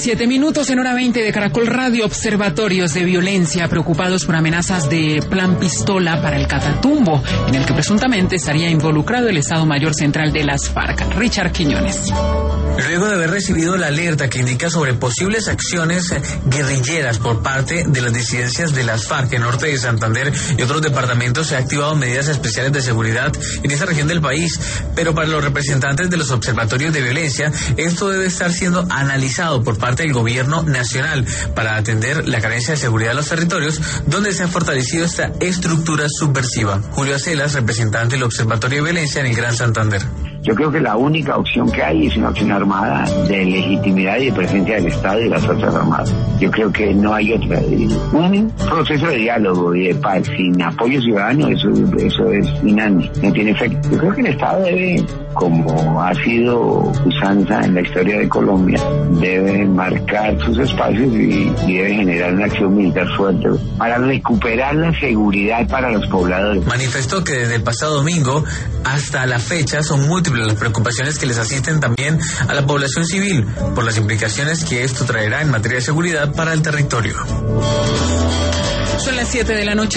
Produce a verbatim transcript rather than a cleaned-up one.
Siete minutos en hora veinte de Caracol Radio. Observatorios de violencia preocupados por amenazas de plan pistola para el Catatumbo, en el que presuntamente estaría involucrado el Estado Mayor Central de las FARC. Richard Quiñones. Luego de haber recibido la alerta que indica sobre posibles acciones guerrilleras por parte de las disidencias de las FARC en norte de Santander y otros departamentos, se han activado medidas especiales de seguridad en esta región del país. Pero para los representantes de los observatorios de violencia, esto debe estar siendo analizado por parte del gobierno nacional para atender la carencia de seguridad de los territorios donde se ha fortalecido esta estructura subversiva. Julio Acelas, representante del Observatorio de Violencia en el Gran Santander. Yo creo que la única opción que hay es una opción armada de legitimidad y de presencia del Estado y de las Fuerzas Armadas. Yo creo que no hay otra. Un proceso de diálogo y de paz sin apoyo ciudadano, eso, eso es inane, no tiene efecto. Yo creo que el Estado debe, como ha sido usanza en la historia de Colombia, debe marcar sus espacios y, y debe generar una acción militar fuerte para recuperar la seguridad para los pobladores. Manifestó que desde el pasado domingo hasta la fecha son múltiples las preocupaciones que les asisten también a la población civil por las implicaciones que esto traerá en materia de seguridad para el territorio. Son las siete de la noche.